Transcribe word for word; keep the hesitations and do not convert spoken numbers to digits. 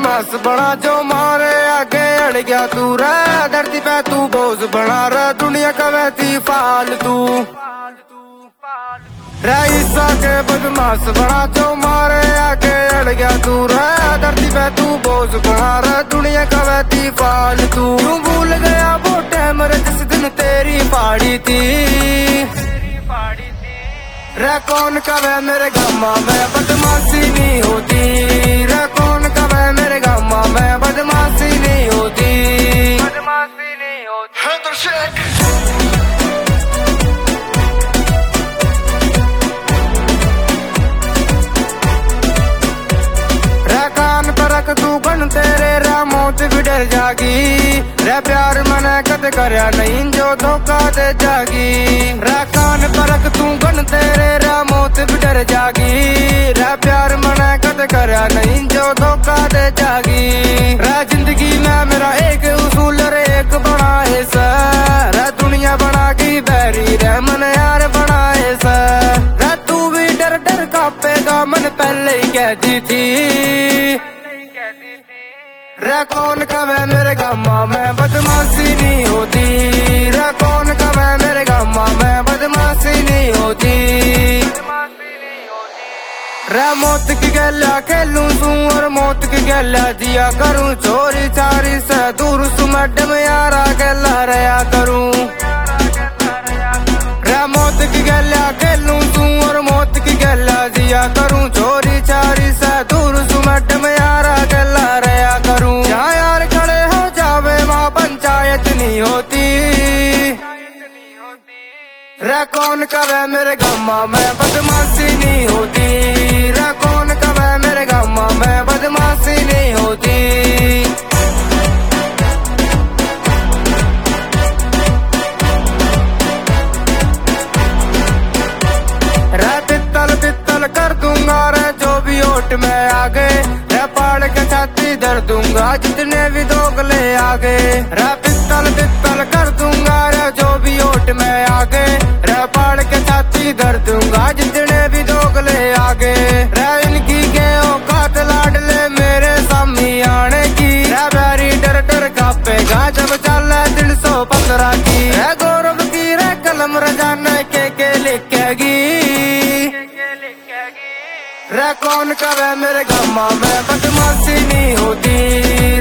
बदमाश बना जो मारे आगे अड़ गया तू रे, धरती पे तू बोझ बना रे, दुनिया का वैसी फालतू रईसा के बदमाश बना जो मारे आगे अड़ गया तू रे, धरती पे तू बोझ बना रे, दुनिया का वैसी फालतू। तू भूल गया वो टाइम रे जिस दिन तेरी पाड़ी थी रे, कौन कवे मेरे गामा में बदमाशी नहीं होती रे, कौन कवे मेरे गामा में बदमाशी नहीं होती, बदमाशी नहीं होती। हैदर शेख रे, कान पर रख तू गन तेरे रे, मौत भी डर जागी रे, प्यार मने कद करया नहीं जो धोखा दे जागी रे, कान पर रख तू गन तेरे रे, मौत भी डर जागी रे, प्यार मने कद करया नहीं जो धोखा दे जागी रे, जिंदगी में मेरा एक उसूल रे, एक बड़ा हिस्सा रे, दुनिया बना की बैरी रे, मन यार बना हिस्सा रे, तू भी डर डर कांपेगा मन पहले ही कहती थी रे, कौन कवे मेरे गामा में बदमाशी नहीं होती रे, कौन कवे मेरे गामा में बदमाशी नहीं होती रे, मौत की गैला खेलूं तू और मौत की गैला दिया करूं, चोरी चारी से दूर सु मैडम यारा गैला रहा करूं रे, मौत की गैला खेलूं तू और मौत की गैला दिया करूं, चोरी चारी से दूर सु मैडम यारा गैला रहा करूं, जहाँ यार खड़े हो जावे वहाँ पंचायत नहीं होती रे, कौन कवे मेरे गामा में बदमाशी नहीं होती रे, कौन कवे मेरे गामा में बदमाशी नहीं होती। रे, पित्तल पित्तल कर दूंगा रे, जो भी ओट में आ गए रे, पाड़ के छाती धर दूंगा जितने भी दोगले आ गए रे, पित्तल पित्तल कर दूंगा रे, जो भी ओट में आ गए रे, पाड़ के छाती धर दूंगा जितने भी दोगले आ गए रे, इनकी के औकात लाडले मेरे सामने आने की रे, बैरी डर डर कांपेगा जब चले दिल सौ पंद्रह की रे, गौरव की रे कलम रजाने के के लिखेगी रे, कौन कवे मेरे गामा में बदमाशी नहीं होती।